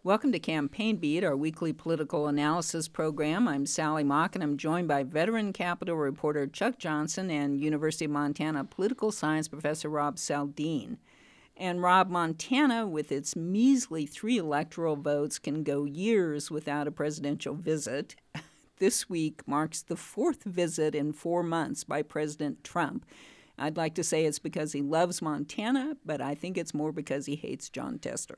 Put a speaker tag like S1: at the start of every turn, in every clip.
S1: Welcome to Campaign Beat, our weekly political analysis program. I'm Sally Mock, and I'm joined by veteran Capitol reporter Chuck Johnson and University of Montana political science professor Rob Saldin. And Rob, Montana, with its measly 3 electoral votes, can go years without a presidential visit. This week marks the 4th visit in 4 months by President Trump. I'd like to say it's because he loves Montana, but I think it's more because he hates Jon Tester.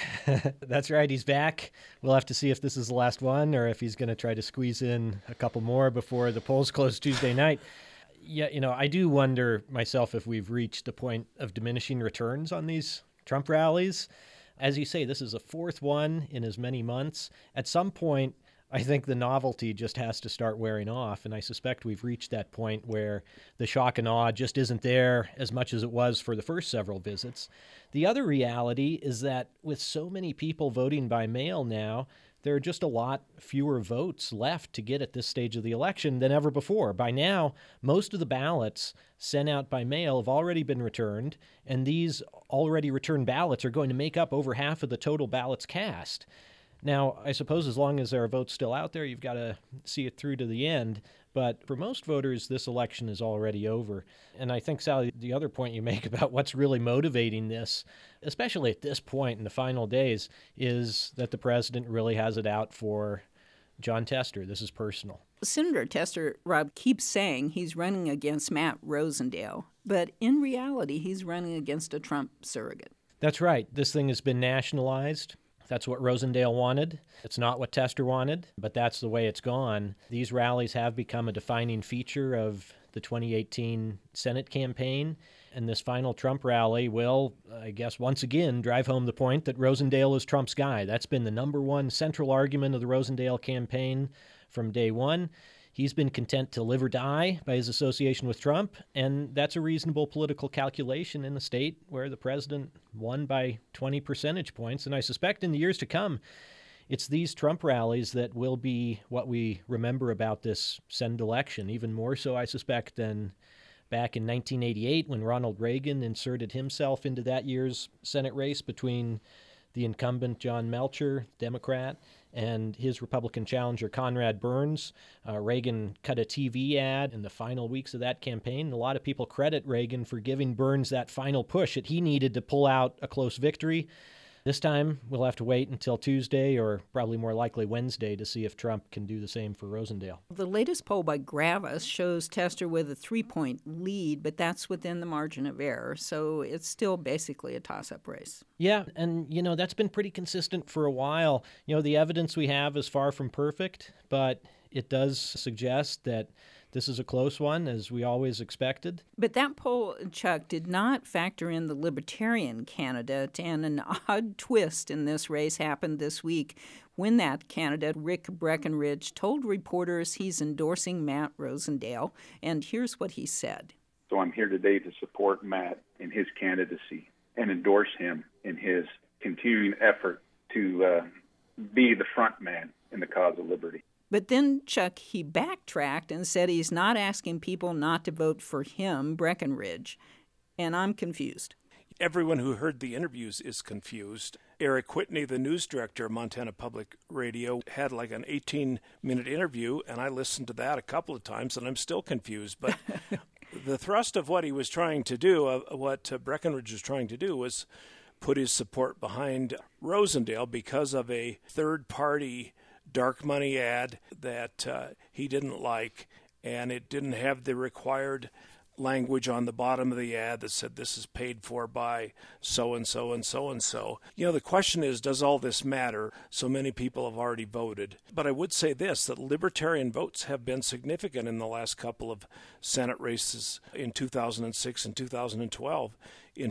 S2: That's right. He's back. We'll have to see if this is the last one or if he's going to try to squeeze in a couple more before the polls close Tuesday night. Yeah, I do wonder myself if we've reached a point of diminishing returns on these Trump rallies. As you say, this is a 4th one in as many months. At some point, I think the novelty just has to start wearing off, and I suspect we've reached that point where the shock and awe just isn't there as much as it was for the first several visits. The other reality is that with so many people voting by mail now, there are just a lot fewer votes left to get at this stage of the election than ever before. By now, most of the ballots sent out by mail have already been returned, and these already returned ballots are going to make up over half of the total ballots cast. Now, I suppose as long as there are votes still out there, you've got to see it through to the end. But for most voters, this election is already over. And I think, Sally, the other point you make about what's really motivating this, especially at this point in the final days, is that the president really has it out for Jon Tester. This is personal.
S1: Senator Tester, Rob, keeps saying he's running against Matt Rosendale. But in reality, he's running against a Trump surrogate.
S2: That's right. This thing has been nationalized. That's what Rosendale wanted. It's not what Tester wanted, but that's the way it's gone. These rallies have become a defining feature of the 2018 Senate campaign, and this final Trump rally will, I guess, once again drive home the point that Rosendale is Trump's guy. That's been the number one central argument of the Rosendale campaign from day one. He's been content to live or die by his association with Trump, and that's a reasonable political calculation in a state where the president won by 20 percentage points. And I suspect in the years to come, it's these Trump rallies that will be what we remember about this Senate election, even more so, I suspect, than back in 1988 when Ronald Reagan inserted himself into that year's Senate race between the incumbent John Melcher, Democrat, and his Republican challenger Conrad Burns. Reagan cut a TV ad in the final weeks of that campaign. A lot of people credit Reagan for giving Burns that final push that he needed to pull out a close victory. This time, we'll have to wait until Tuesday or probably more likely Wednesday to see if Trump can do the same for Rosendale.
S1: The latest poll by Gravis shows Tester with a 3-point lead, but that's within the margin of error, so it's still basically a toss-up race.
S2: Yeah, and, that's been pretty consistent for a while. The evidence we have is far from perfect, but it does suggest that this is a close one, as we always expected.
S1: But that poll, Chuck, did not factor in the Libertarian candidate, and an odd twist in this race happened this week when that candidate, Rick Breckenridge, told reporters he's endorsing Matt Rosendale, and here's what he said.
S3: So I'm here today to support Matt in his candidacy and endorse him in his continuing effort to be the front man in the cause of liberty.
S1: But then, Chuck, he backtracked and said he's not asking people not to vote for him, Breckenridge, and I'm confused.
S4: Everyone who heard the interviews is confused. Eric Whitney, the news director of Montana Public Radio, had like an 18-minute interview, and I listened to that a couple of times, and I'm still confused. But the thrust of what he was trying to do, what Breckenridge was trying to do, was put his support behind Rosendale because of a third-party dark money ad that he didn't like, and it didn't have the required language on the bottom of the ad that said this is paid for by so-and-so and so-and-so. The question is, does all this matter? So many people have already voted. But I would say this, that Libertarian votes have been significant in the last couple of Senate races in 2006 and 2012. In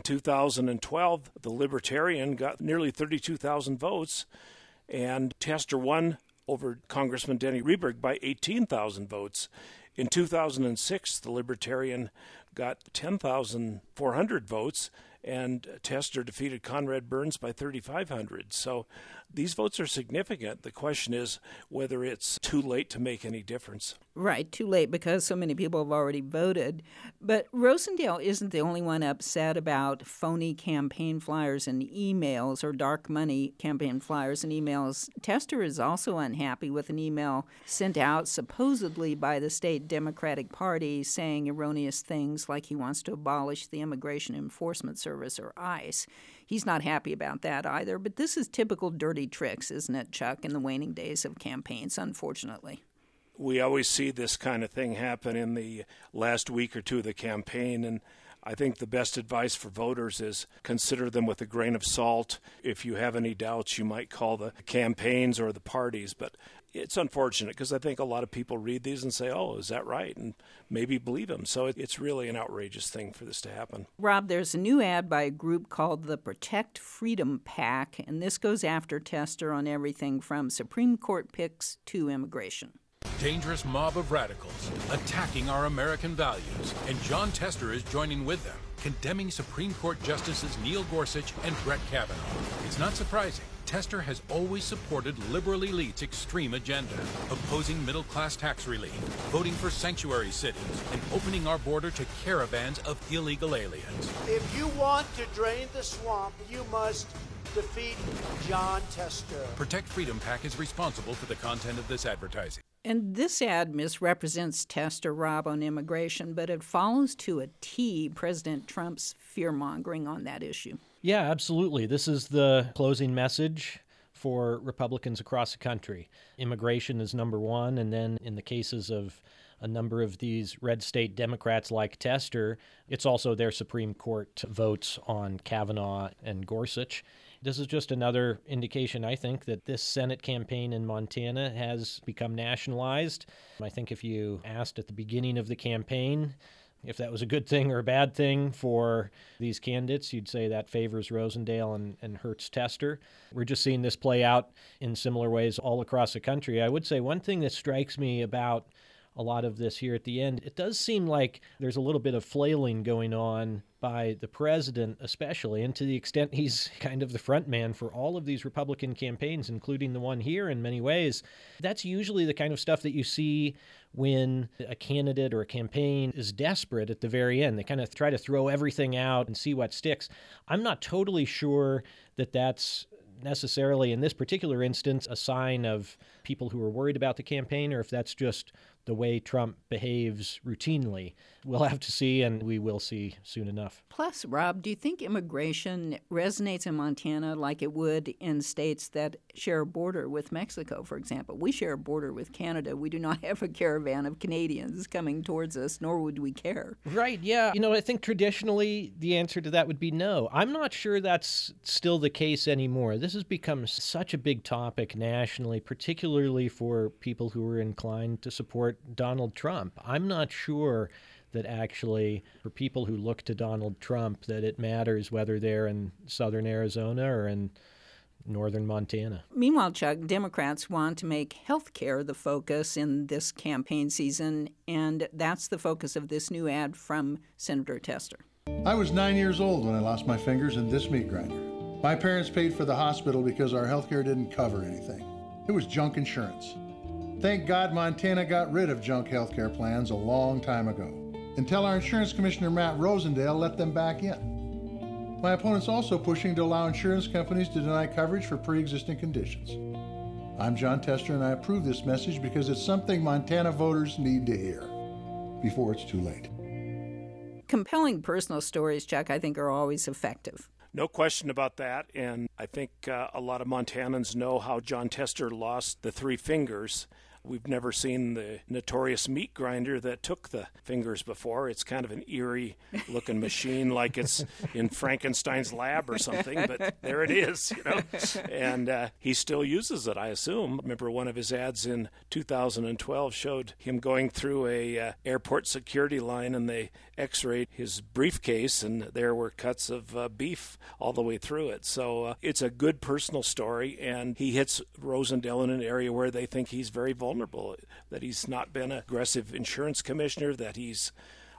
S4: 2012, the Libertarian got nearly 32,000 votes, and Tester won over Congressman Denny Rehberg by 18,000 votes. In 2006, the Libertarian got 10,400 votes, and Tester defeated Conrad Burns by 3,500. So these votes are significant. The question is whether it's too late to make any difference.
S1: Right, too late because so many people have already voted. But Rosendale isn't the only one upset about phony campaign flyers and emails or dark money campaign flyers and emails. Tester is also unhappy with an email sent out supposedly by the state Democratic Party saying erroneous things like he wants to abolish the Immigration Enforcement Service, or ICE. He's not happy about that either, but this is typical dirty tricks, isn't it, Chuck, in the waning days of campaigns, unfortunately?
S4: We always see this kind of thing happen in the last week or two of the campaign, and I think the best advice for voters is consider them with a grain of salt. If you have any doubts, you might call the campaigns or the parties, but it's unfortunate because I think a lot of people read these and say, oh, is that right? And maybe believe them. So it's really an outrageous thing for this to happen.
S1: Rob, there's a new ad by a group called the Protect Freedom PAC, and this goes after Tester on everything from Supreme Court picks to immigration.
S5: Dangerous mob of radicals attacking our American values, and Jon Tester is joining with them, condemning Supreme Court Justices Neil Gorsuch and Brett Kavanaugh. It's not surprising. Tester has always supported liberal elites' extreme agenda, opposing middle-class tax relief, voting for sanctuary cities, and opening our border to caravans of illegal aliens.
S6: If you want to drain the swamp, you must defeat Jon Tester.
S5: Protect Freedom PAC is responsible for the content of this advertising.
S1: And this ad misrepresents Tester, Rob, on immigration, but it follows to a T President Trump's fear-mongering on that issue.
S2: Yeah, absolutely. This is the closing message for Republicans across the country. Immigration is number one, and then in the cases of a number of these red state Democrats like Tester, it's also their Supreme Court votes on Kavanaugh and Gorsuch. This is just another indication, I think, that this Senate campaign in Montana has become nationalized. I think if you asked at the beginning of the campaign if that was a good thing or a bad thing for these candidates, you'd say that favors Rosendale and hurts Tester. We're just seeing this play out in similar ways all across the country. I would say one thing that strikes me about a lot of this here at the end, it does seem like there's a little bit of flailing going on by the president especially, and to the extent he's kind of the front man for all of these Republican campaigns, including the one here in many ways. That's usually the kind of stuff that you see when a candidate or a campaign is desperate at the very end. They kind of try to throw everything out and see what sticks. I'm not totally sure that that's necessarily, in this particular instance, a sign of people who are worried about the campaign, or if that's just the way Trump behaves routinely. We'll have to see, and we will see soon enough.
S1: Plus, Rob, do you think immigration resonates in Montana like it would in states that share a border with Mexico, for example? We share a border with Canada. We do not have a caravan of Canadians coming towards us, nor would we care.
S2: Right, yeah. I think traditionally the answer to that would be no. I'm not sure that's still the case anymore. This has become such a big topic nationally, particularly for people who are inclined to support Donald Trump. I'm not sure that actually for people who look to Donald Trump that it matters whether they're in southern Arizona or in northern Montana.
S1: Meanwhile, Chuck, Democrats want to make health care the focus in this campaign season, and that's the focus of this new ad from Senator Tester.
S7: I was 9 years old when I lost my fingers in this meat grinder. My parents paid for the hospital because our health care didn't cover anything. It was junk insurance. Thank God Montana got rid of junk health care plans a long time ago, until our insurance commissioner Matt Rosendale let them back in. My opponent's also pushing to allow insurance companies to deny coverage for pre-existing conditions. I'm Jon Tester, and I approve this message because it's something Montana voters need to hear before it's too late.
S1: Compelling personal stories, Chuck, I think are always effective.
S4: No question about that, and I think a lot of Montanans know how Jon Tester lost the 3 fingers. We've never seen the notorious meat grinder that took the fingers before. It's kind of an eerie-looking machine, like it's in Frankenstein's lab or something, but there it is, And he still uses it, I assume. Remember one of his ads in 2012 showed him going through a airport security line, and they x-rayed his briefcase, and there were cuts of beef all the way through it. So it's a good personal story, and he hits Rosendale in an area where they think he's very vulnerable, that he's not been an aggressive insurance commissioner, that he's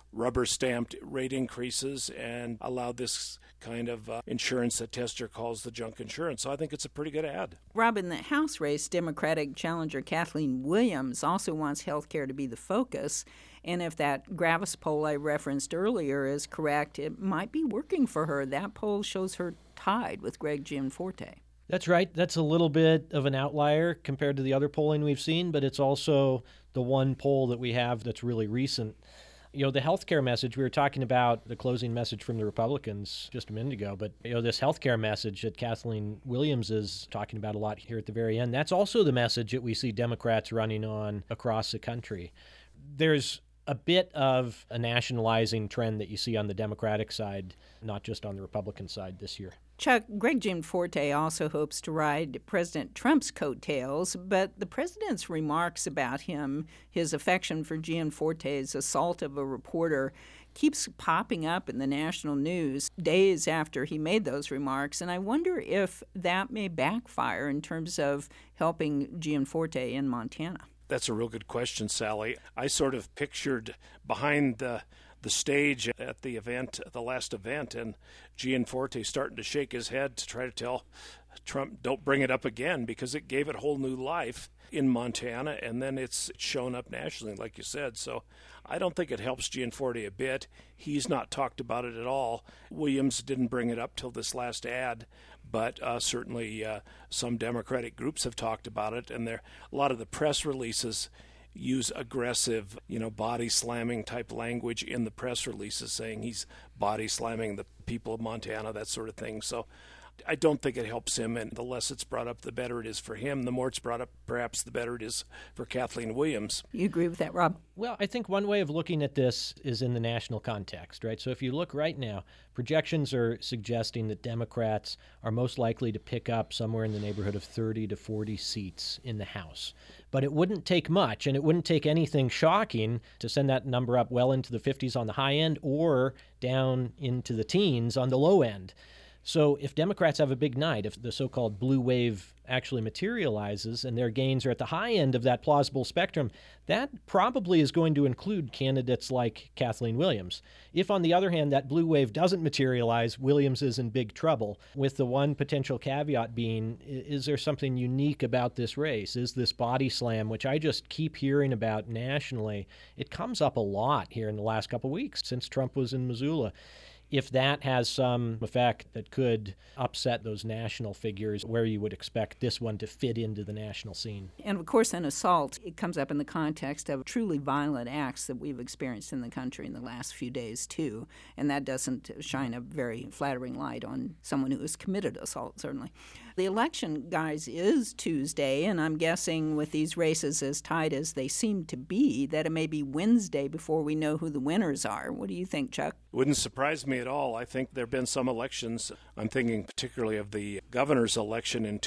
S4: rubber-stamped rate increases and allowed this kind of insurance that Tester calls the junk insurance. So I think it's a pretty good ad.
S1: Rob, in the House race, Democratic challenger Kathleen Williams also wants health care to be the focus. And if that Gravis poll I referenced earlier is correct, it might be working for her. That poll shows her tied with Greg Gianforte.
S2: That's right. That's a little bit of an outlier compared to the other polling we've seen, but it's also the one poll that we have that's really recent. You know, the healthcare message, we were talking about the closing message from the Republicans just a minute ago, but, you know, this healthcare message that Kathleen Williams is talking about a lot here at the very end, that's also the message that we see Democrats running on across the country. There's a bit of a nationalizing trend that you see on the Democratic side, not just on the Republican side this year.
S1: Chuck, Greg Gianforte also hopes to ride President Trump's coattails, but the president's remarks about him, his affection for Gianforte's assault of a reporter, keeps popping up in the national news days after he made those remarks, and I wonder if that may backfire in terms of helping Gianforte in Montana.
S4: That's a real good question, Sally. I sort of pictured behind the stage at the event, the last event, and Gianforte starting to shake his head to try to tell Trump, don't bring it up again, because it gave it a whole new life in Montana, and then it's shown up nationally, like you said. So I don't think it helps Gianforte a bit. He's not talked about it at all. Williams didn't bring it up till this last ad, but certainly some Democratic groups have talked about it, and a lot of the press releases use aggressive, body slamming type language in the press releases, saying he's body slamming the people of Montana, that sort of thing. So I don't think it helps him, and the less it's brought up, the better it is for him. The more it's brought up, perhaps the better it is for Kathleen Williams.
S1: You agree with that, Rob?
S2: Well, I think one way of looking at this is in the national context, right? So if you look right now, projections are suggesting that Democrats are most likely to pick up somewhere in the neighborhood of 30 to 40 seats in the House. But it wouldn't take much, and it wouldn't take anything shocking to send that number up well into the 50s on the high end or down into the teens on the low end. So if Democrats have a big night, if the so-called blue wave actually materializes and their gains are at the high end of that plausible spectrum, that probably is going to include candidates like Kathleen Williams. If, on the other hand, that blue wave doesn't materialize, Williams is in big trouble, with the one potential caveat being, is there something unique about this race? Is this body slam, which I just keep hearing about nationally? It comes up a lot here in the last couple of weeks since Trump was in Missoula. If that has some effect that could upset those national figures, where you would expect this one to fit into the national scene.
S1: And of course, an assault, it comes up in the context of truly violent acts that we've experienced in the country in the last few days, too. And that doesn't shine a very flattering light on someone who has committed assault, certainly. The election, guys, is Tuesday, and I'm guessing with these races as tight as they seem to be, that it may be Wednesday before we know who the winners are. What do you think, Chuck?
S4: Wouldn't surprise me at all. I think there have been some elections. I'm thinking particularly of the governor's election in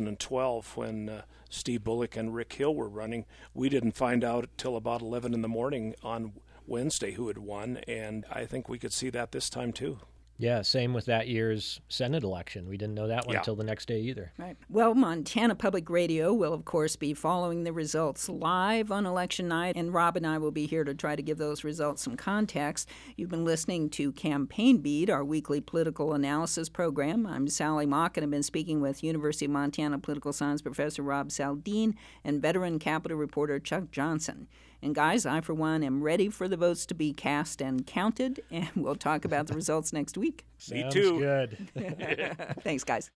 S4: 2012 when Steve Bullock and Rick Hill were running. We didn't find out till about 11 in the morning on Wednesday who had won, and I think we could see that this time too.
S2: Yeah, same with that year's Senate election. We didn't know that one until the next day either.
S1: Right. Well, Montana Public Radio will, of course, be following the results live on election night, and Rob and I will be here to try to give those results some context. You've been listening to Campaign Beat, our weekly political analysis program. I'm Sally Mock, and I've been speaking with University of Montana political science professor Rob Saldin and veteran Capitol reporter Chuck Johnson. And guys, I, for one, am ready for the votes to be cast and counted, and we'll talk about the results next week.
S4: Me too.
S2: Good.
S1: Thanks, guys.